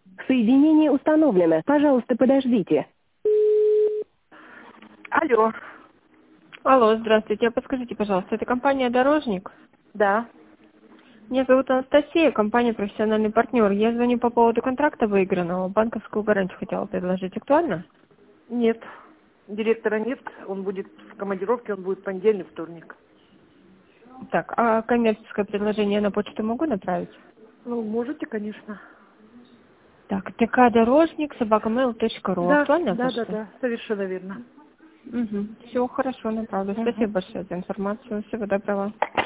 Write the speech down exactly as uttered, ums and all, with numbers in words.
Соединение установлено. Пожалуйста, подождите. Алло. Алло, здравствуйте. А подскажите, пожалуйста, это компания «Дорожник»? Да. Меня зовут Анастасия, компания «Профессиональный партнер». Я звоню по поводу контракта выигранного. Банковскую гарантию хотела предложить. Актуально? Нет. Директора нет. Он будет в командировке, он будет в понедельник, вторник. Так, а коммерческое предложение на почту могу направить? Ну, можете, конечно. Так, ТК «Дорожник», собака мэйл точка ру. Да, Актуальная да, да, почта? да. Совершенно верно. Угу. Все хорошо, направлю. Угу. Спасибо большое за информацию. Всего доброго.